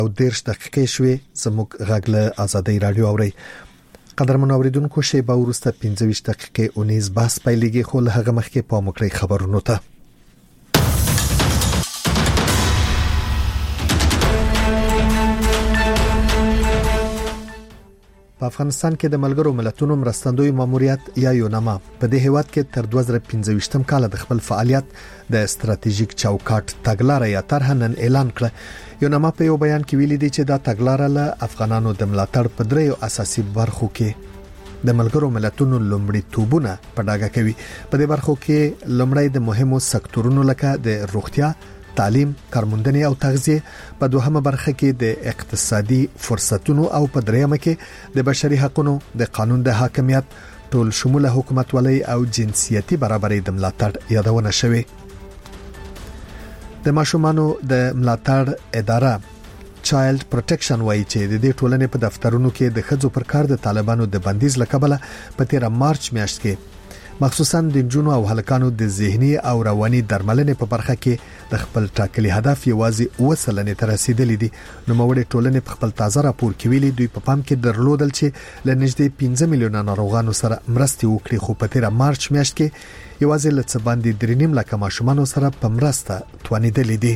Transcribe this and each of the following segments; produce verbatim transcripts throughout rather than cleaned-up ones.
او دیرش دقیقې شوې. زموږ غږ له آزادۍ رادیو اوري. قدرمن اوریدونکو شی به ورسته پنځه ویشت دقیقې اونیز بحث پیلېږي، خو له هغه مخکې په مکړی خبرونو ته. په افغانستان کې د ملګرو ملتونو مرستندوی ماموریت یا یوناما په دې هیواد کې تر دوه زره پنځه ویشتم کال د خپل فعالیت د استراتیژیک چوکاټ تګلارې یا طرح نن اعلان کړه. یوناما په یو بیان کې ویلي دی چې دا تګلارې له افغانانو د ملاتړ په دریو اساسي برخو کې د ملګرو ملتونو لومړی توبونه په ډاګه کوي. په دې برخو کې لومړی د مهمو سکتورونو لکه د روغتیا، تعلیم، کارموندنې او تغذیه، په دوهمه برخه کې د اقتصادي فرصتونو او په دریمه کې د بشري حقوقو، د قانون د حاکمیت، ټول شموله حکومتولۍ او جنسيتي برابرۍ د ملاتړ یادونه شوې. د ماشومانو د ملاتړ اداره چایلډ پروټیکشن وایي چې د دې ټولنې په دفترونو کې د ښځو پر کار د طالبانو د بندیز لکبله په تیر مارچ میاشت کې مخصوصا د جنونو او هلکانو د ذهني او رواني درملنې په برخه کې د خپل ټاکلي هدف یوازې وسلنې تر رسیدلې دي. نو موږ ټولنې په خپل تازه راپور کې ویلي دوی په پام کې درلودل چې ل نږدې پنځه میلیونه ناروغانو سره مرستې وکړي، خو په تیر مارچ میاشت کې یوازې ل څه باندې درې نیم لک ماشومان سره په مرسته توانیدلې دي.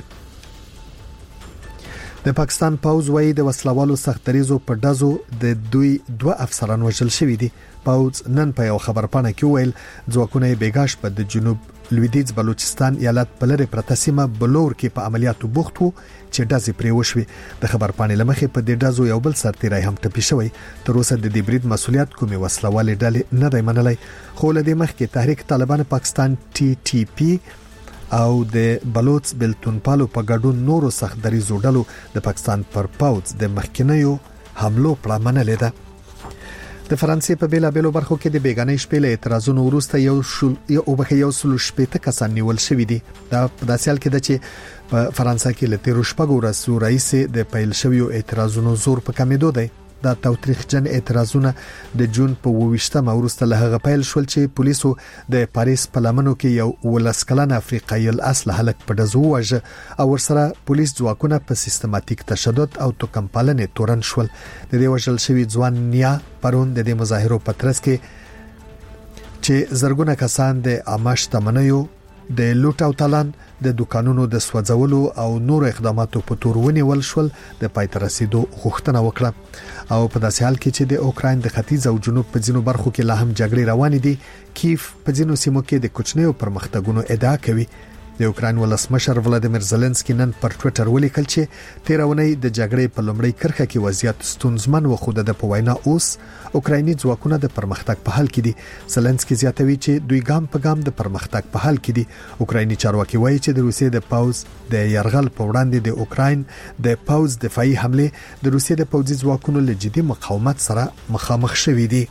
د پاکستان پوز وایي د وسلوالو سختریزو په دازو د دوی دوه افسران وژل شوی دي. پوز نن په یو خبرپاڼه کې ویل ځواکونه بیګاش په د جنوب لویدیځ بلوچستان ایالت په لری پرته سیمه بلور کې په عملیاتو بوخت وو چې دازي پرې وشوي. د خبرپاڼې لمخې په دې دازو یو بل سرتیری هم ټپي شوی. تر اوسه د دې برید مسولیت کومي وسلوالې ډلې نه دی منلای، خو له دې مخکې تحریک طالبان پاکستان ټي ټي پی او د بلوچ بلتونپالو په ګډون نورو سخت دریزو ډلو د پاکستان پر پوز د مخکینیو حملو پړه منلې ده. د فرانسې په بیلا بیلو برخو کې د بیگانې شپې له اعتراضونو وروسته یو شل یو وبخه یو سل شپېته کسان نیول شوی دي. دا په داسې حال کې ده چې په فرانسې کې له تیر شپږو ورځو راځي د پیل شویو اعتراضونو زور په کمیدو دی. دا توتریخجن اعتراضونه د جون په ویشتمه وروسته له هغه پیل شول چې پولیسو د پاریس په لمنو کې یو ولسکلن افریقایي الاصل هلک په دزو وجه او ورسره پولیس ځواکونه په سیستماتیک تشدد او توکمپالنې تورن شول. د دې وژل شوی ځوان نیا پرون د دې مظاهرو په ترڅ کې چې زرګونه کسان د عامه شتمنیو د لوټ او تالان د دکانونو د سوځولو او نور اقداماتو په تور ونیول شول د پایته رسیدو غوښتنه وکړه. او په داسې حال کې چې د اوکراین د ختیځ او جنوب په ځینو برخو کې لا هم جګړې روانې دي، کیف په ځینو سیمو کې د کوچنیو پرمختګونو ادعا کوي. د اوکراین ولسمشر ولادیمیر زيلنسکي نن پر ټوئیټر ولیکل چې تیرونی د جګړې په لومړۍ کرښه کې وضعیت ستونزمن و، خو د په وینا اوس اوکرایني ځواکونه د پرمختګ په حال کې دي. زيلنسکي زیاتوي چې دوی ګام په ګام د پرمختګ په حال کې دي. اوکرایني چارواکي وایي چې د روسیې د پوز د يرغل په وړاندې د اوکراین د پوز دفاعي حمله د روسیې د پوځي ځواکونو له جدي مقاومت سره مخامخ شوې دي.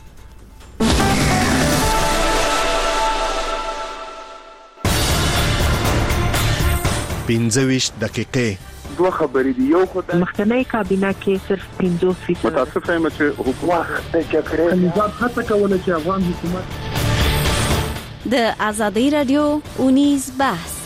پنځه ویشت دقیقې دوه خبرې دی. یو خدای مخکنی کابینه کې صرف پنځوس فیصد متاسفه یم چې حکومت د جګړې نظام هڅه کوله چې افغان حکومت د آزادۍ رادیو اونیز بحث.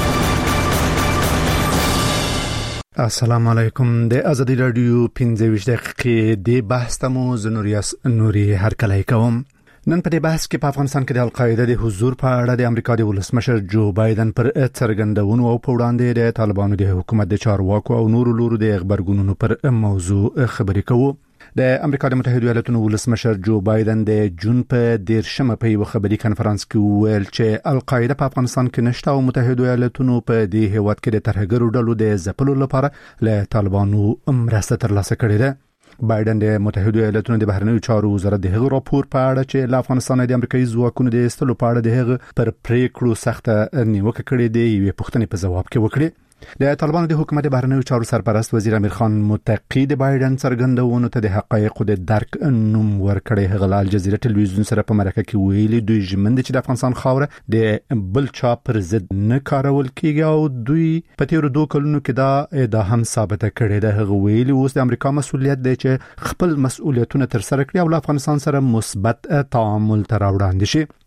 السلام علیکم. د آزادۍ رادیو پنځه ویشت دقیقې د بحث تمو زنوریاس نوري هرکلی کوم. نن په دې بحث کې په افغانستان کې د القاعده د حضور په اړه د امریکا د ولسمشر جو بایدن پر څرګندونو او په وړاندې د طالبانو د حکومت د چارواکو او نورو لورو د خبرګونونو پر موضوع خبرې کوو. د امریکا د متحده ایالاتونو ولسمشر جو بایدن د جون په دیرشمه په یو خبري کانفرنس کې ویل چې القاعده په افغانستان کې نشته او متحده ایالاتونو په دې هیواد کې د ترهګرو ډلو د ځپلو لپاره له طالبانو مرسته ترلاسه کړې ده. بایدن د متحده ایالاتونو د بهرنیو چارو وزارت د هغه راپور په اړه چې له افغانستان د امریکایي ځواکونو د ایستلو په اړه د هغه پر پریکړو سخته نیوکه کړې ده یوې پوښتنې په ځواب کې وکړي. د طالبانو د حکومت بهرنیو چارو سرپرست وزیر امیر خان متقی د بایدن څرګندونو ته د حقایقو د درک نوم ورکړی. هغه له الجزیره ټلویزیون سره په مرکه کې ویلي دوی ژمن دي چې د افغانستان خاوره د بل چا پر ضد نه کارول کیږي او دوی په تیرو دوه کلونو کې دا ادعا هم ثابته کړې ده. هغه ویلي اوس د امریکا مسؤلیت دی چې خپل مسؤلیتونه تر سره کړي او له افغانستان سره مثبت تعامل تر وړاندې شي.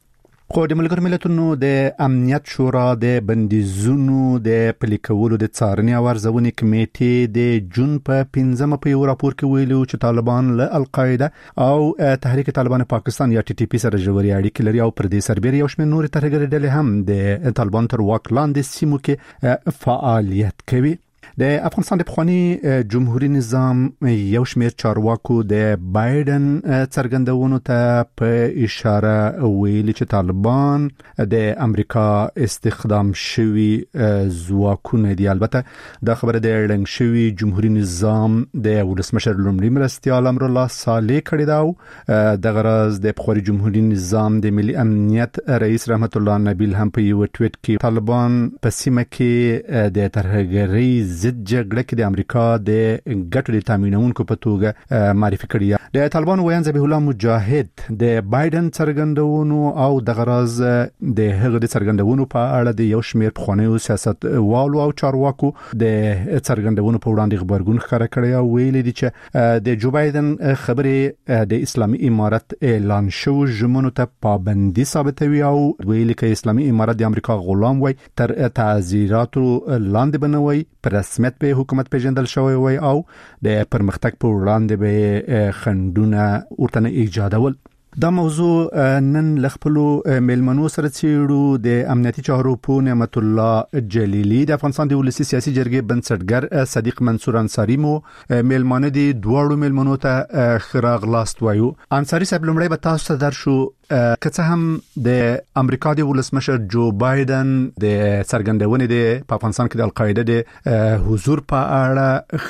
خو د ملګرو ملتونو د امنیت شورا د بندیزونو د پلي کولو د څارنې او ارزونې کمیټې د جون په پنځمه په یو راپور کې ویلي چې طالبان له القاعده او تحریک طالبان پاکستان یا ټي ټي پی سره ژورې اړیکې لري او پر دې سربېره یو شمېر نورې ترهګرې ډلې هم د طالبان تر واک لاندې سیمو کې فعالیت کوي. د افغانستان د پخوانی جمهوریت نظام یو شمېر چارواکو د بایدن څرګندونو ته په اشاره ویلي چې طالبان د امریکا استخدام شوی ځواکونه دي. البته دا خبره د ړنګ شوی جمهوریت نظام د ولسمشر لومړي مرستیال امرالله صالح کړې ده. د غرض د پخوانی جمهوریت نظام د ملي امنیت رئیس رحمت الله نبیل هم په یو ټویټ کې طالبان په سیمه کې د ترهګرۍ ضد جګړه کې د امریکا د ګټو د تامینونکو په توګه معرفي کړی. د طالبان ویان ذبیح الله مجاهد د بایدن څرګندونو او د غرض د هغه د څرګندونو په اړه د یو شمېر پخوانیو سیاستوالو او چارواکو د څرګندونو په وړاندې خبرګون ښکاره کړی او ویلي دي چې د جو بایدن خبرې د اسلامي امارت اعلان شو ژمنو ته پابندي ثابتوي او ویلي چې اسلامي امارت د امریکا غلام وي تر تعزیراتو لاندې بنوي پر رسمیت به حکومت پیژندل شوی وي او د پرمختګ په وړاندې به خندونه ورته نه ایجادول. دا موضوع نن لخپلو ملمنو سره چیرو د امنیتي چارو په نعمت الله جلیلی د افغانستان د ولسی سیاسي جرګې بنسټګر صدیق منصور انصاری مو ملمنه دي دوړو ملمنو ته خراغ لاست وایو. انصاری صاحب لمړی به تاسو ته درشو که څه هم د امریکا د ولسمشر جو بایدن د څرګندونې د په افغانستان کې د القاعده د حضور په اړه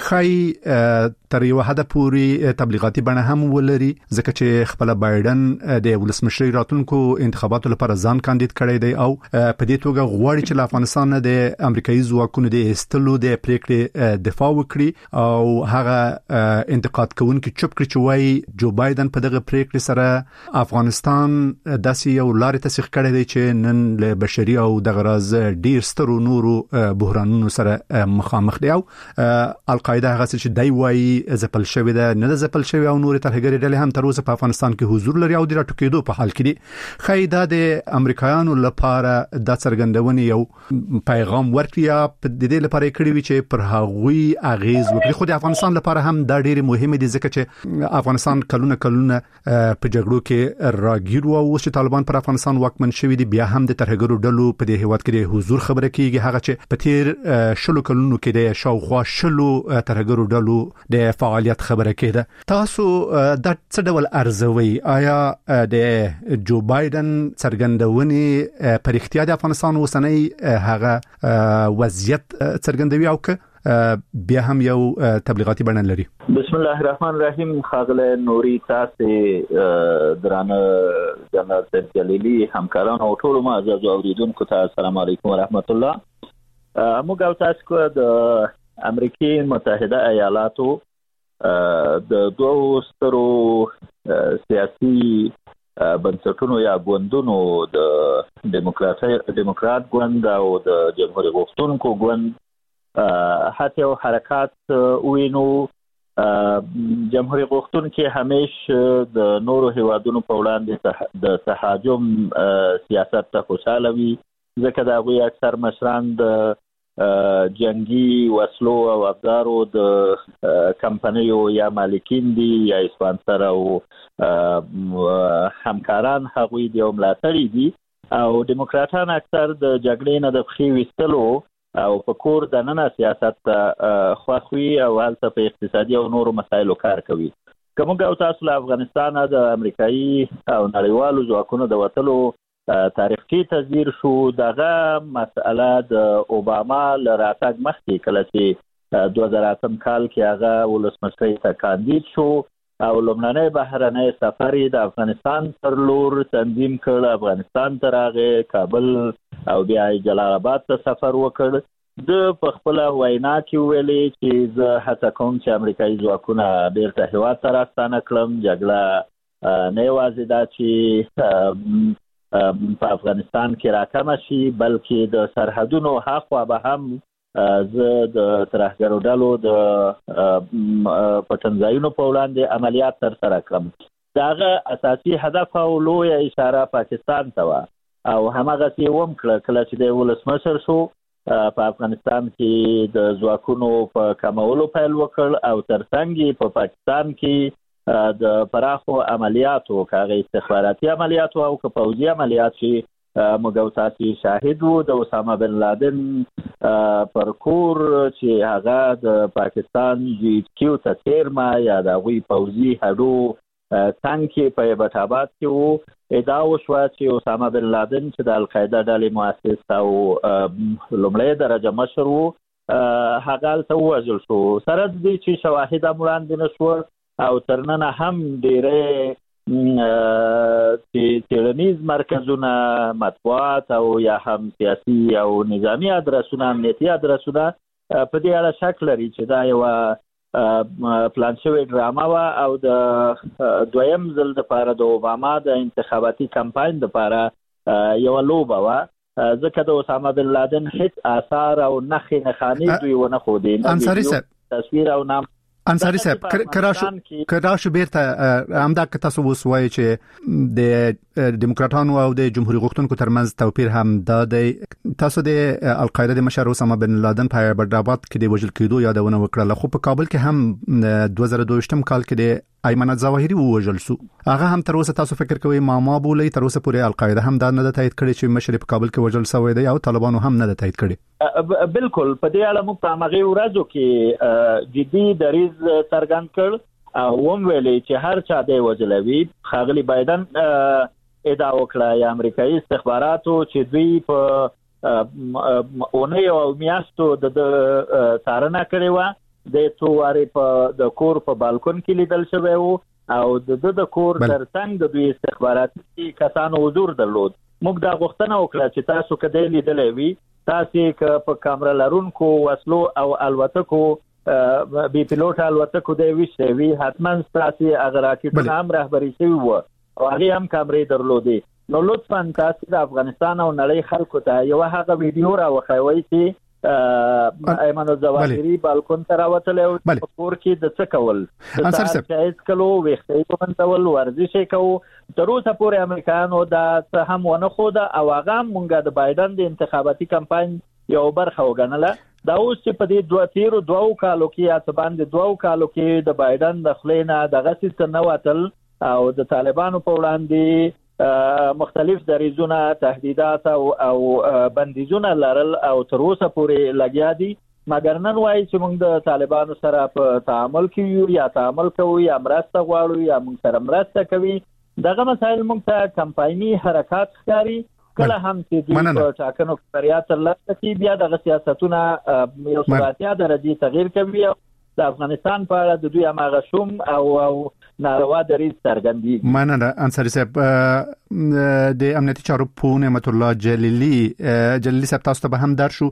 خی تر یو حد پورې تبلیغاتي بڼه هم ولري ځکه چې خپل بایدن د ولسمشر راتلونکو انتخاباتو لپاره ځان کاندید کړی دی او په دې توګه غواړي چې افغانستان د امریکایي ځواکونو د استلو د پریکړې دفاع وکړي او هغه انتقاد کوونکي چوپ کړي چې وایي جو بایدن په دغه پریکړې سره افغانستان داسې یو لارې تسخ کړی دی چې نن له بشري او د غرض ډیر سترو نورو بحرانونو سره مخامخ دی او القاعده هغه چې دی وایي ځپل شوی ده نه ځپل شوی او نورې ترهګرې ډلې هم تر اوسه په افغانستان کې حضور لري او د راټوکېدو په حال کې دي. خی دا د امریکایانو لپاره د څرګندونې یو پیغام ورکړي په دې لپاره کړی وي چې پر هغوی اغیز وکړي. خو د افغانستان لپاره هم دا ډېر مهمه دي ځکه چې افغانستان کلونه کلونه په جګړو کې راګیر او اوس چې طالبان پر افغانستان واکمن شوی دي بیا هم د ترهګرو ډلو په دې هیواد کې د حضور خبره کیږي. هغه چې په تیر شلو کلونو کې د شاوخوا شلو ترهګرو ډلو د فعالیت خبره کېده. تاسو د څه ډول ارزوي آیا د جو بایدن څرګندونې پر اختیار د افغانستان اوسنۍ هغه وضعیت څرګندوي او که بیا هم یو تبلیغاتي بڼه لري؟ بسم الله الرحمن الرحیم. خاغله نوري تاسو درانه جنرال جلیلی همکاران او ټول معزز اوریدونکو ته السلام علیکم ورحمت الله. موږ تاسو کو د امریکای متحده ایالاتو د دوه سترو سیاسي بنسټونو یا ګوندونو د دیموکراتي دیموکرات ګوند او د جمهوریت غوښتونکو ګوند حتی او حرکات وینو. جمهوریت غوښتونکو همیشه د نورو هیوادونو په وړاندې د تهاجم سیاست ته خوشاله وي ځکه دا غوي اکثر مشران د جنگي وسلو او افزارو د کمپنیو یا مالکین دي یا اسپانسر او همکاران هغوی د ملاتړي دي او دیموکراتان اکثر د جګړې نه د خې وستلو او په کور د نن سیاست خوښوي او هلته په اقتصادي او نورو مسایلو کار کوي. کومه او تاسو له افغانستان د امریکایي او نړیوالو ځواکونو د وټلو تاریخي تذیر شو. دغه مسأله د اوباما له راتګ مخکې کله چې دوه زره اتم کال کې هغه ولسمشر ته کاندید شو او لومړنی بهرنی سفر د افغانستان پر لور تنظیم کړ. افغانستان ته راغی، کابل او بیا جلال آباد ته سفر وکړ. د په خپل وینا کې ویلي چې زه هڅه کوم چې امریکایي ځواکونه بیرته هیواد ته راستانه کړم. جګړه نه یوازې دا چې په افغانستان کې راکمه شي بلکې د سرحدونو هاخوا به هم زه د ترهګرو ډلو د پټنځایونو په وړاندې عملیات ترسره کړم. دغه اساسي هدف او لویه اشاره پاکستان ته وه او همغه سی وم کله کله چې د ولسمشر شو په افغانستان کې د ځواکونو په کمولو پیل وکړ او ترڅنګ په پاکستان کې د پراخو عملیاتو کاغه استخباراتي عملیاتو او پوځي عملیات چې موږ تاسو شاهد وو د اسامه بن لادن پر کور چې هغه د پاکستان جی کیو ته تیرما یا د غوي پوځي هډو څنګه په بټابات کې وو ادعا وشوه چې اسامه بن لادن چې د القاعده ډلې مؤسس او لومړی درجه مشر وو هغه ته وژل شو. سره د دې چې شواهد وړاندې نشو او ترننه هم ډېرې چې څېړنیز مرکزونه مطبوعات او یا هم سیاسي او نظامی ادرسونه امنیتي ادرسونه په دې اړه شک لري چې دا یو پلان شوی ډراما وه او د دویم ځل دپاره د اوباما د انتخاباتي کمپاین دپاره یوه لوبه وه ځکه د اسامه بن لادن هیڅ آثار او نښې نښانې دوی ونه ښودې انصاري صاحب تصویر او نام انصاري صاحب کراشو کراشو بیرته همدا که تاسو وسوي چې د دیموکراتانو او د جمهوریت غوښتونکو ترمنځ توپیر هم دا دی. تاسو د القاعده د مشر اسامه بن لادن په برداباد کې د وژل کېدو یادونه وکړه، خو په کابل کې هم دوه زره دوه کال کې د ایمن الظواهری وژل شو. هغه هم تر اوسه تاسو فکر کوئ معما بولې تر اوسه پورې القاعده هم دا نه تایید کړي چې مشر په کابل کې وژل شوی دی او طالبانو هم نه تایید کړي؟ بالکل په دې اړه موږ په هغه ورځو کې جدي دریز څرګند کړ او ووم ویلې چې هر چا دی وژلوي. خاغلی بایدن ادعا وکړه یا امریکایي استخباراتو چې دوی په اونۍ او میاشتو د څارنه کړې وه. د تواري په د کور په بالکون کې لیدل شوی وو او د د کور ترڅنګ د دوی استخباراتي کسانو حضور درلود. موږ دا غوښتنه وکړه چې تاسو کدی لیدلې وي تاسو ک په کامرا لرونکو وسلو او الوتکو بي پيلوټ الوتکو د ویشته وی حتما تاسو هغه راکټ هم رهبري شوی وو او هغه هم کامرې درلودي. نو لطفا تاسو د افغانستان او نړۍ خلکو ته یو هغه ویډیو راوخوي چې ایمن الظواهری بالکون ته راوتل او په کور کې د څه کول انصاري صاحب چې کلو وختې کومنتول ورزش کوو. تر اوسه پورې امریکایانو دا څه هم ونه خو دا او هغه مونږ د بایدن د انتخاباتي کمپاین یو برخه وګڼله. دا اوس چې په دې دوه تیرو دوه کالو کې یا څه باندې دوه کالو کې د بایدن د خلینا دغه څه نه وتل او د طالبانو په وړاندې مختلف دریزونه تهدیدات او او بندیزونه لرل او تر اوسه پورې لګیا دي. مګر نن وایي چې موږ د طالبانو سره په تعامل کې یو یا تعامل کوو یا مرسته غواړو یا موږ سره مرسته کوي. دغه مسایل موږ ته کمپایني حرکات ښکاري. کله هم چې دوی په ټاکنو کې بریا ترلاسه کوي بیا دغه سیاستونه یو څه اتیا درجې تغییر کوي. د افغانستان په اړه د دوی هغه شوم او او ناروا دریز څرګندېږي. مننه انصاري صاحب. د امنیتي چارو په نعمت الله جلیلی جلیلی صاحب تاسو ته به هم در شو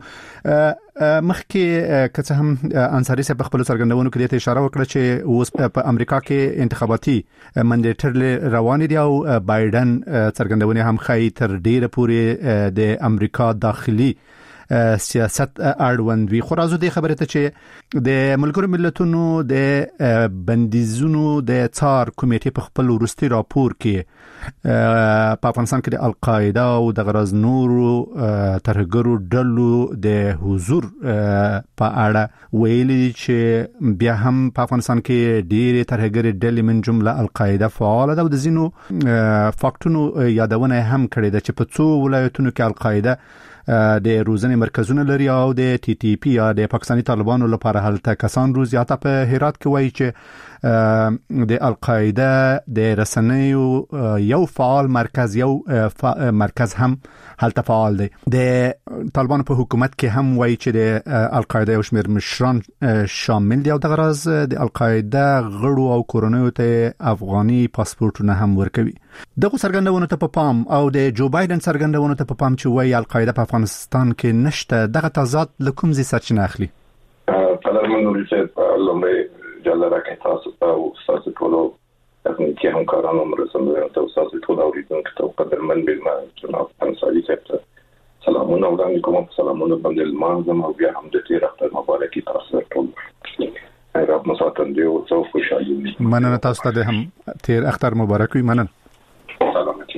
مخکې که څه هم انصاري صاحب خپل څرګندونو کې ته اشاره وکړه چې اوس په امریکا کې انتخاباتي منډیټر روان دي او بایدن څرګندونه هم خای تر ډیره پورې د امریکا داخلي سیاست اړوند وی. خو راځو د خبرې ته چې د ملګرو ملتونو د بندیزونو د څار کمیټې په خپل وروستي راپور کې په افغانستان کې د القاعده او د غرض نورو ترهګرو ډلو د حضور په اړه ویلي چې بیا هم په افغانستان کې ډېرې ترهګرې ډلې من جمله القاعده فعال ده او د ځینو فاکټونو یادونه هم کړې ده چې په څو ولایتونو کې القاعده د روزنې مرکزونه لري او د ټي ټي پی یا د پاکستاني طالبانو لپاره هلته کسان روزي. حتی په هرات کې وایي چې د القاعده د رسنیو یو فعال مرکز یو مرکز هم هلته فعال دی. د طالبانو په حکومت کې هم وایي چې د القاعده یو شمېر مشران شامل دي او د غرض د القاعده غړو او کورنیو ته افغاني پاسپورتونه هم ورکوي. دغه څرګندونو ته په پام او د جو بایدن څرګندونو ته په پام چې وایي القاعده په افغانستان کې نشته، دغه تضاد له کوم ځای سرچینه اخلي؟ طالبانو چې لومړی جلا راکې تاسو ته او تاسو ټول تخنیکی همکارانو مرسته ته تاسو ټول اوریدونکو ته قدرمن بلما جناب انصاري صاحب سلامونه وړاندې کوم. سلامونه باندې لمانځم او بیا هم د تیر اختر مبارکي تاسو ټول رب مساتن دی او څو خوشاله. مننه تاسو ته هم تیر اختر مبارک وي. مننه. سلامتی.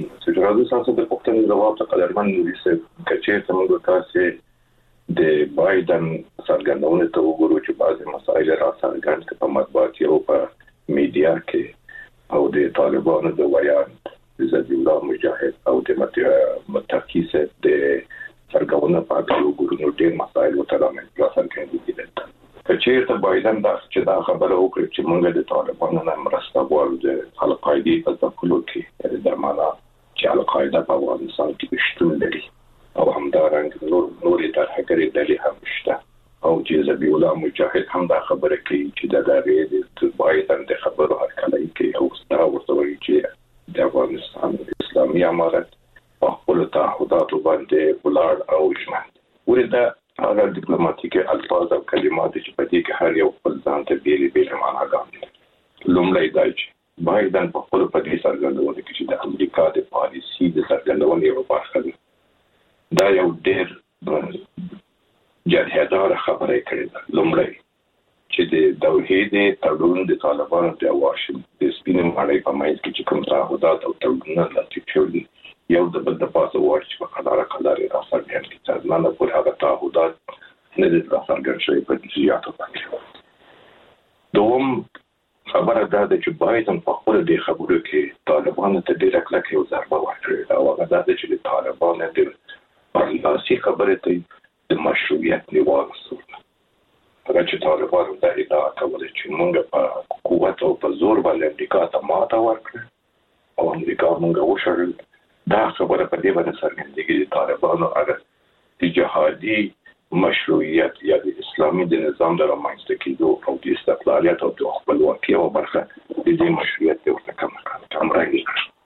راځو تاسو د پښتني جواب ته قدرمن نوري کچې ته موږ تاسو د بایدن څرګندونه ته وګورو چې بعضي مسایل را څرګند په مطبوعات او په میډیا کې او د طالبانو د ویان د زبیلا مجاهد او د متحکیس د څرګندونه په اړه وګورو نو ډېر مسایل وترامه را څرګند دي کچې ته بایدن دا چې دا خبره وکړي چې موږ د طالبانو نه مرسته غواړو د القاعده په تفکر کې د معنا چې القاعده په افغانستان کې شتون لري او همدارنګه نور نورې ترهګري ډلې هم شته او چې زبی الله مجاهد هم دا خبره کوي چې د دغه د بایدن د خبرو هرکلی کوي او ستاسو ورته وایي چې د افغانستان اسلامي امارت په خپل تعهداتو باندې ولاړ او ژمن ورته هغه ډیپلوماټیک الفاظ او کلمات چې په دې کې هر یو خپل ځان ته بیل بیل معناګان دي لومړی دا چې بایدن په خپل په دې څرګندونه کې چې د امریکا د پالیسي د څرګندونې یو برخه ده دا یو ډېر جرهدار خبره کړې ده لومړی چې د دوحې د تړون د طالبانو د واشنګټن د سپینې ماڼۍ په منځ کې چې کوم تعهدات او تړونونه لاسلیک شوي یو د بل د پاسه ورچ په قدر قدر راځي چې ځانانه پر هغه تعهدات نه دي راځي شوی په زیاتو باندې دوم خبره ده چې بایدن په خپل د خبرو کې طالبانو ته ډېر کلک یو ضربه ورکړه او هغه ده چې طالبانو د پرلاسي خبره ته د مشروعیت نیول سره هغه چې طالبانو د ادعا کوله چې موږ په قوت او په زور باندې امریکا ته ماته ورکړه او امریکا موږ وشړل دا خبره په دې باندې څرګندېږي چې طالبانو هغه د جهادي مشروعیت یا د اسلامي د نظام د رامنځته کېدو او د استقلالیت او د خپلواکۍ او برخه د دې مشروعیت ورته کم کم راغلي.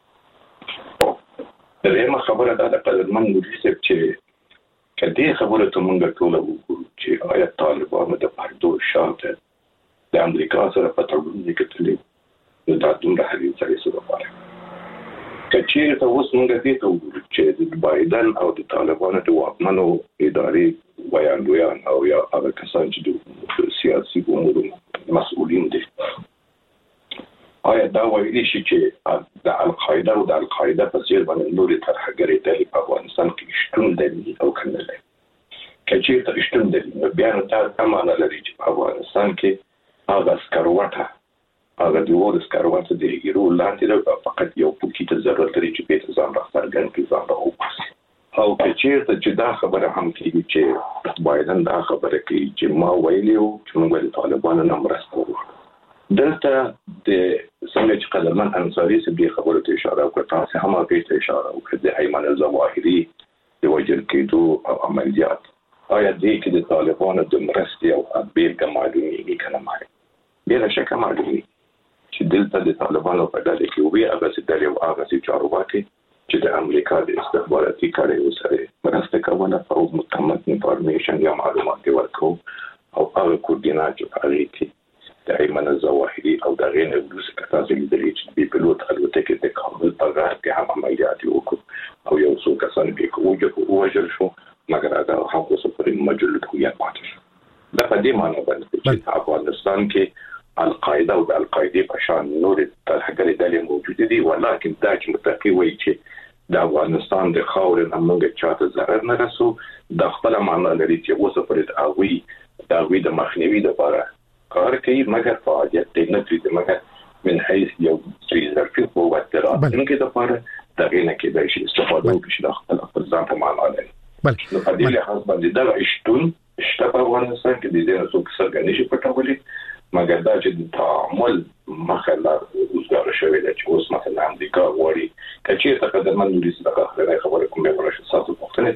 درېمه خبره دا د قدرمن مولوي صاحب چې کدی خبره ته مونږ ټول وګورو چې آیا طالبانو د پردو شاته د امریکا سره په تړون کې تللی دا دومره هرې ځای سره وایي کچې ته اوس مونږ دې ته وګورو چې د بایدن او د طالبانو د واکمنو ادارې ویاندویان او یا هغه کسان چې د سیاسي امورو مسؤلین دي آیا دا وایي چې د القاعده او د القاعده په څیر باندې نورې ترهګري ډلې په افغانستان کې شتون لري او کنه لري کچې ته شتون لري بیا نو دا معنا لري چې په افغانستان کې هغه سکروټه هغه د ور سکروټه د ایرو لاندې فقط یو پوکي ته ضرورت لري چې په ځان راځرګن کې ځان راوپاسي او کچې ته چې دا خبره هم کوي چې بایدن دا خبره کوي چې ما ویلیو چې موږ د طالبانو نه مرسته وکړو دلته د څنګه چې قدرمن انصاري سبي خبره ته اشاره وکړه تاسو هم هغه ته اشاره وکړه د ایمان الظواهري د وجل کېدو او عملیات آیا دې کې د طالبانو د مرستې او بیل کمالونی کنه مای بلا شک معلومي چې دلته د طالبانو په ډله کې وي هغه چې د یو هغه چې چارواکي چې د امریکا د استخباراتي کاري سره مرسته کوله او متمت انفارمیشن یا معلومات ورکو او هغه کوردینات کوي د ایمان الظواهري او د غیر ولوس کتاسي د لیچ بي پيلوت الوتکه د کابل په غار کې هم عملیات وکړو او یو څو کسان به کوجه وجل شو مګر هغه هم اوس په مجلد هویت پاتې شو دا په دې معنی باندې چې افغانستان کې القاعده او د القاعده په شان نور ترهګري ډلې موجود دي ولکه دا چې متقي وایي چې د افغانستان د خاورې نه موږ چاته ضرر نه رسو د خپل معنا لري چې اوس پرې اووي دا وی د مخنیوي لپاره کار کوي مګر فعالیت نه کوي مګر من حيث یو څه ظرفي قوت درات نه کې د لپاره دا نه کې د شي استفاده وکړي د خپل خپل ځان په معنا لري بل نو په دې لحاظ باندې دا شتون شته په افغانستان کې د دې نو څه څنګه نشي پټولې مګر دا چې د تعامل مخاله وزګار شوی د چې اوس مثلا امریکا وړي کچې ته قدمن نوري څخه خبره خبره کومه ورشه ساتو پښتنه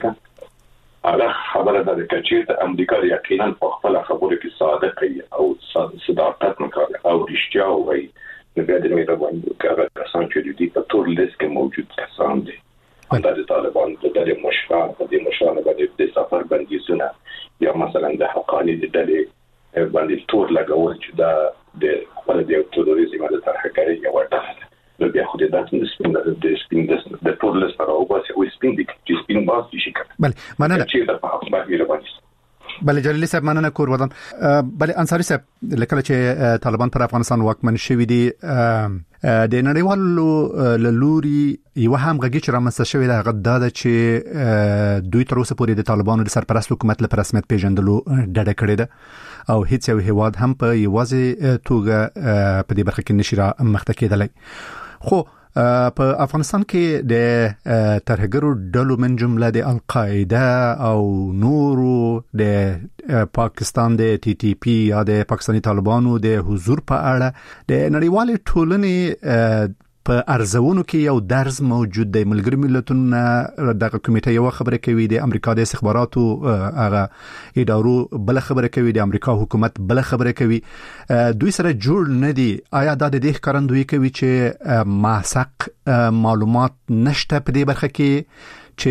ته هغه خبره ده چې ته امریکا یقینا په خپل خبره کې صادق او صداقت مکاله او رښتیا وایي نو بیا د نوې باندې کار کسان چې دي په ټول لیست کې موجود کسان دي دا د طالبان د دې مشران د دې مشران باندې د سفر بندیزونه یا مثلا د حقانی د دې باندې ټول لګول چې دا د خپل د تروریزم د ترهګرۍ یو ډول نو بیا خو د داسې سپین د سپین د ټول لس پر او باسي او سپین د چې سپین باس شي کړه بله مننه چې دا په خپل باندې باندې بله جلیلی صاحب مننه کور ودان. بله انصاری صاحب لکه چې طالبان پر افغانستان واکمن شوي دي د نړیوالو لوري یو هم غږی چې رامنځته شوی د غدا د چې دوی تر اوسه پورې د طالبانو د سرپرست حکومت لپاره رسمیت پیژندلو ډډه کړې ده او هیڅ یو هیواد هم په یوازې توګه په دې برخه کې نشي را مخته کېدلی. خو په افغانستان کې د ترهګرو ډلو من جمله د القاعده او نورو د پاکستان د ټي ټي پی یا د پاکستاني طالبانو د حضور په اړه د نړیوال ټولنې په ارزونو کې یو درز موجود دی. ملګری ملتونه دغه کمیټه یو خبره کوي، د امریکا د استخباراتو هغه ادارو بل خبره کوي، د امریکا حکومت بل خبره کوي. دوی سره جوړ نه دي. آیا دا د دې ښکارندوی کوي چې موثق معلومات نشته په دې برخه کې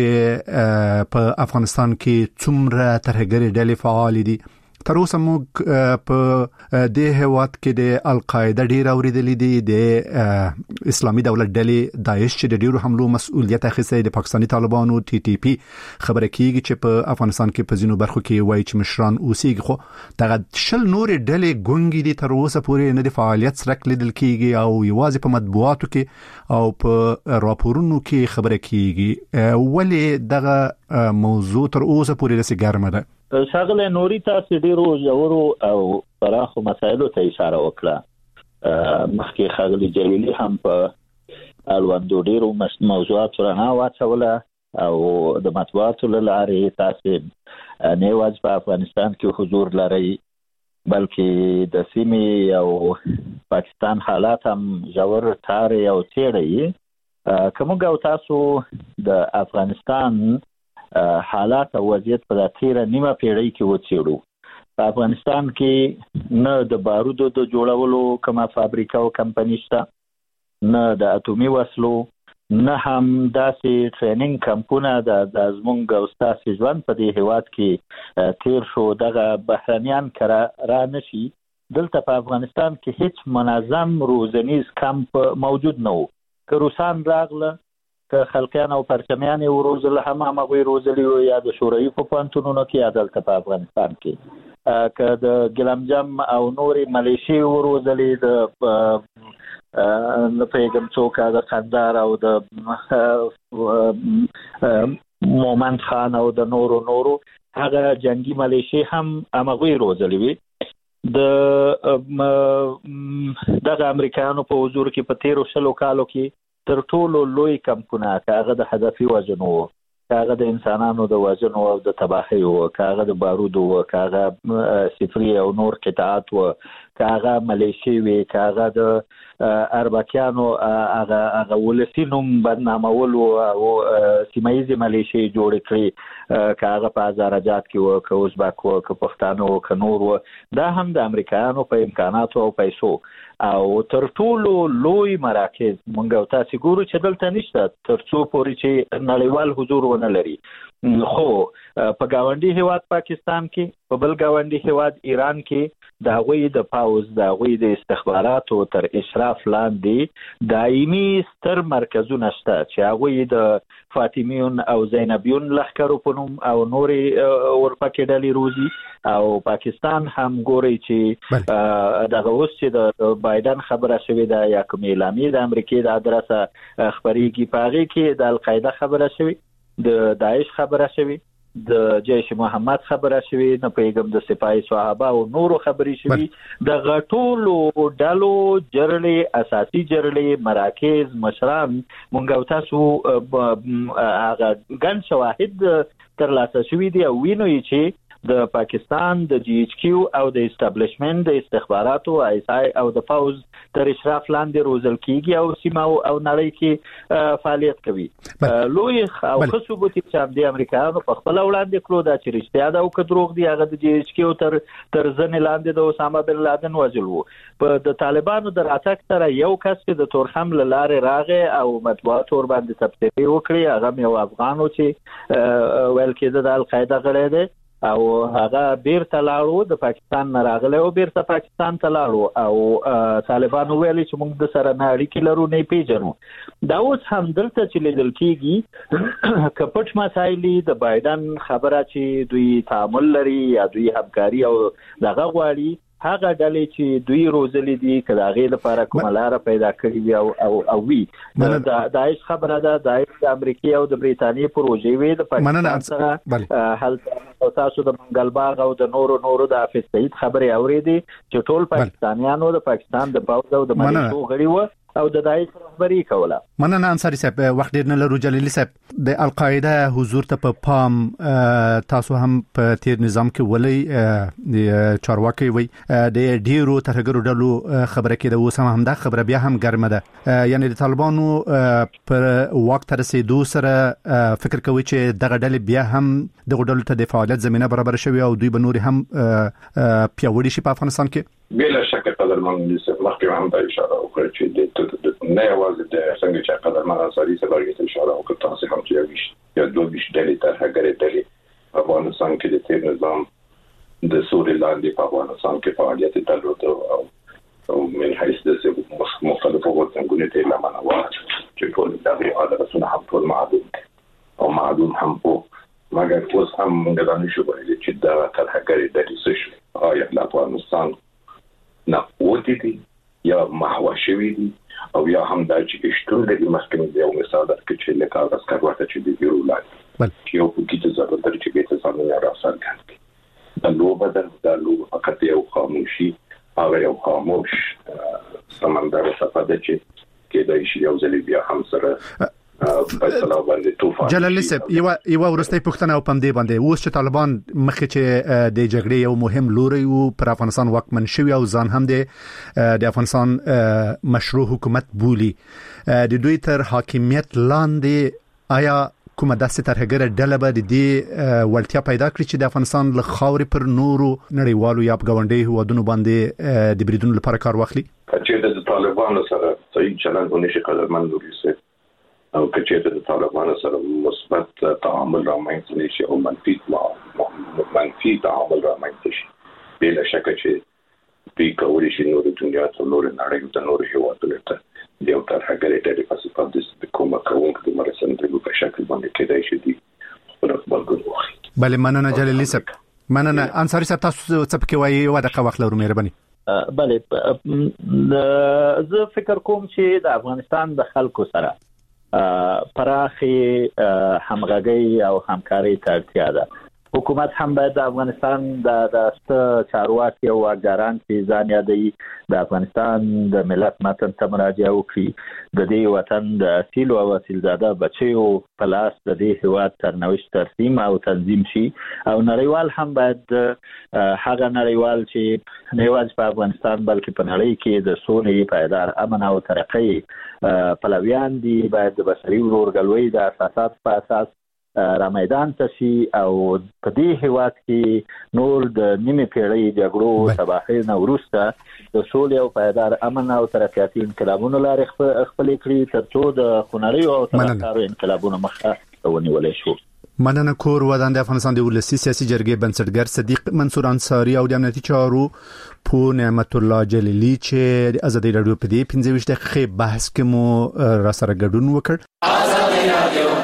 چې په افغانستان کې څومره ترهګري ډلې فعال دي؟ تر اوسه موږ په دې هیواد کې د القاعده ډیر اوریدلې دي، د اسلامي دولت ډلې داعش چې د ډیرو حملو مسؤلیت اخیستی، د پاکستاني طالبانو ټي ټي پی خبره کیږي چې په افغانستان کې په ځینو برخو کې وایي چې مشران اوسېږي. خو دغه شل نورې ډلې ګونګې دي، تر اوسه پورې نه د فعالیت څرک لیدل کیږي او یوازې په مطبوعاتو کې او په راپورونو کې خبره کیږي. ولې دغه موضوع تر اوسه پورې داسې ګرمه ده؟ شاغله نوري تاسو ډیرو ژورو او پراخو مسایلو ته اشاره وکړه. مخکې خاغلی جلیلی هم په الوندو ډیرو موضوعات رانه واچوله او د مطبوعاتو له لارې تاسو نه یوازې په افغانستان کې حضور لري بلکې د سیمې او پاکستان حالات هم ژور تار او څېړي. کومه ګاو تاسو د افغانستان حالات او وضعیت په تیره نیمه پیړۍ کې وڅېړو. په افغانستان کې نه د بارودو د جوړولو کومه فابریکه او کمپنی شته، نه د اټومي وسلو، نه هم داسې ټریننګ کمپونه د زمونږ او ستاسو ژوند په دې هیواد کې تیر شو دغه بهرنیان کرا را نشي. دلته په افغانستان کې هیڅ منظم روزنیز کمپ موجود نه و. که روسان راغله، که خلقیان او پرچمیان وروزل هم هغوی روزلی یا د شوروي په پوهنتونونو کې یا دلته په افغانستان کې، که د ګلمجم او نورې ملیشي وروزلی د پیغم څوک د قندار او د مومند خان او د نورو نورو هغه جنگي ملیشي هم هغوی روزلی وي. د دغه امریکایانو په حضور کې په تیرو شلو کالو کې تر ټولو لوی کمپونه، که هغه د هدفي وژنو و، که هغه د انسانانو د وژنو او د تباهۍ و، که هغه د بارودو و، که هغه صفري او نور قطعات و، که هغه ملیشي وي، که هغه د اربکیانو هغه هغه ولسي نوم بدنامول او سیمهیزې ملیشي جوړې کړي، که هغه په هزارجات کې و، که ازبک و، که پښتانه و، که نور و، دا هم د امریکایانو په امکاناتو او پیسو او تر ټولو لوی مراکز مونږ او تاسو ګورو چې دلته نشته تر څو پورې چې نړیوال حضور ونه لري. خو په گاونډي هیواد پاکستان کې، په بل گاونډي هیواد ایران کې د هغوی د پاوز، د هغوی د استخباراتو تر اشراف لاندې دایمي ستر مرکزونه شته چې هغوی د فاطمیون او زینبیون لښکرو په نوم او نورې ورپکې ډلې روزي. او پاکستان هم ګوري چې دغه اوس چې د بایدن خبره شوې ده یا کوم اعلامیه د امریکای د ادرسه خبرېږي، په هغې کې د القاعده خبره شوې، د داعش خبره شوې، د جیش محمد خبره شوې، نه پیغام د سپاهي صحابه او نورو خبرې شوې. د غټولو ډلو جرړې، اساسي جرړې، مراکز، مشران مونږ او تاسو هغه ګڼ شواهد ترلاسه شوي دي او وینو یې چې د پاکستان د جی ایچ کیو او د استابلیشمنت د استخباراتو آی اس آی او د پاوز تر اشراف لاندې روزل کیږي او سیمه او نړۍ کې فعالیت کوي. لوی او ښه ثبوت چې د امریکایانو په خپل وړاندې کړو دا چې رښتیا ده او که دروغ دي، هغه د جی ایچ کیو تر تر ځنې لاندې د اسامه بن لادن وژل و. په د طالبانو د راتګ سره یو کس چې د تورخم له لارې راغی او مطبوعات ور باندې تبصرې وکړي، هغه یو افغان و چې ویل کېده د القاعده غړی دی او هغه بیرته لاړو د پاکستان نه راغلی او بیرته پاکستان ته لاړو او طالبان ویلي چې موږ د سره نه اړیکې لرو نه پیژنو. دا اوس هم دلته چې لیدل کېږي کپټ مسایل د بایدن خبره چې دوی تعامل لري یا دوی همکاري او دغه غواړي هغه ډلې چې دوی روزلې دي کله هغه لپاره کومه لار پیدا کړې وي او او او وی دا دایښ خبره ده د امریکا او د بریتانیې پروژې وي د پاکستان سره حل او تاسو د منګلباغ او د نورو نورو د حافظ سعید خبرې اورېدې چې ټول پاکستانیانو د پاکستان د پاوځ او د ملیشو غړي و او د دایښ خبرې کوله. مننه انصاری صاحب. وخت ډیر نه لرو. جلیلی صاحب د القاعده حضور ته په پام تاسو هم په تیر نظام کې ولې د چارواکي وي د ډیرو ترګرو ډلو خبره کې د اوسه هم د خبره بیا هم ګرمه ده یعنی د طالبانو پر وخت رسیدو سره فکر کوي چې دغه ډلې بیا هم د ډلو ته د فعالیت زمينه برابر شوي او دوی به نور هم پیاوړي شي په افغانستان کې. بلا شک قدرمن مخکې هم د اشاره وکړه چې د نه یوازې د څنګه چې قدرمن انصاری څخه ورته اشاره وکړه تاسو هم چې یوش یا دوه بیش ډلې تر هغه ډلې افغانستان کې د تیر نظام د سوري لاندې په افغانستان کې فعالیت درلود او او من حيث د مختلفو څنګهونه ته لمنه واه چې ټول د ادارسونه هم ټول معدوم او معدوم هم په مګر اوس هم موږ د نشو ویل چې دا تر هغه ډلې څه شو آیا د افغانستان نه وتی دي یا محو شوی دي او یا هم دا چې شتون د محکمې د یو مثال کې چې له کار اسکر ورته چې دی یو لای چې یو په کې ضرورت لري چې به تاسو نه راځي کړئ دا لو بدل دا لو فقط یو خاموشي او یو خاموش سمندر صفاده چې کې د شي یو ځلې بیا هم سره جلالی صاحب یو یو ورسته پښتنه او پم دی باندې اوس چې طالبان مخکې چې د جګړې یو مهم لوري او پر افغانستان واکمن شوی او ځان هم د افغانستان مشروع حکومت بولی د دوی تر حاکمیت لاندې آیا کومه داسې ترهګره ډله به د دې ولټیا پیدا کړي چې د افغانستان له خاورې پر نورو نړیوالو یا افغانډي هوادونو باندې د بریدونو لپاره کار واخلي چې د طالبانو سره صحیح چلند ونشي قدرمن لوري سي او کچې د طالبانو سره مثبت تعامل رامنځته نشي او منفي منفي تعامل رامنځته شي بلا شک چې په کوري شي نور دنیا ته نور نړۍ ته نور هیوادونو ته یو تر هغه ډېر فلسفه د کومه کوم د مرسندلو په شکل باندې کېدای شي دي خپل خپل ګورو بله مننه جلیلی صاحب. مننه انصاری صاحب تاسو څه پکې وایي و د وخت لرو مهرباني. بله زه فکر کوم چې د افغانستان د خلکو سره پراخي همغږي او همکاري ته اړتیا ده. حکومت هم باید د افغانستان د د چارواکي او واګاران چې ځان یادوي د افغانستان د ملت متن ته مراجعه وکړي د دې وطن د اصیل او اصیلزاده بچیو په لاس د دې هیواد سرنوشت ترسیم او تنظیم شي او نړیوال هم باید هغه نړیوال چې نه یوازې په افغانستان بلکې په نړۍ کې د سولې پایدار امن او ترقۍ پلویان دي باید د بشري ورورګلوۍ د اساسات په اساس را میدان ته شي او په دې هیواد کې نور د نیمه پیړۍ جګړو تباهۍ نه وروسته د سولې او پایدار امن او ترقیاتي انقلابونو لارې خپل کړي ترڅو د خنري او ترقیاتي انقلابونو مخه ونیول شي. مننه کور ودان د افغانستان د ولسی سیاسي جرګې بنسټګر صدیق منصور انصاری او د امنیتي چارو په نعمت الله جلیلی چې د ازادي رادیو په دې پنځه ویشت دقیقې بحث کې مو را سره ګډون وکړ. ازادي رادیو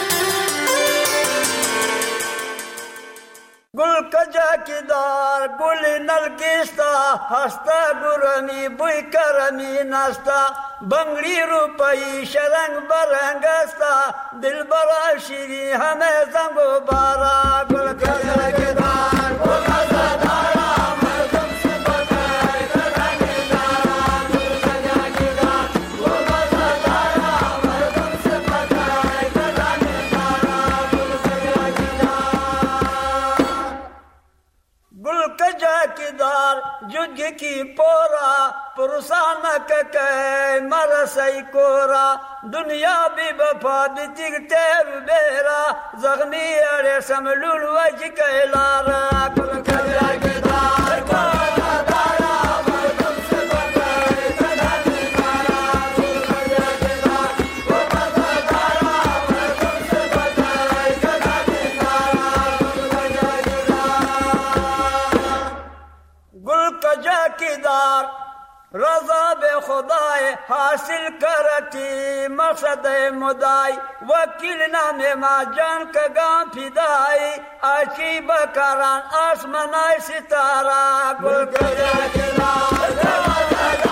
گل کجا کی دار گل نلکستا ہستا گرمی بوئی کرمی ناستا بنگڑی روپئی شرنگ برنگستا دل برا شیری ہمیں زنگو بارا گل کجا کی دار گل کجا دارا مردم سے بکائے کرنگ دارا گل کجا کی دار گل کجا دارا مردم سے بکائے کرنگ دارا گل کجا کی دار گل کجا کی دار جگ کی پورا پرسانہ ککے مرسی کورا دنیا بی بفا بی تیگ تیر بیرا زغنی اڑے سملول وج کے لارا گل کجا کی دار کجا دارا مردم سے بکائے کرنگ دارا گل کجا کی دار گل کجا دارا مردم سے بکائے کرنگ دارا گل کجا کی دار रजा बे खुदाए हासिल करती मकसद मुदाई वकील नामे मा जान का गां फिदाई आकी बकरान आसमानाई सितारा गुल गया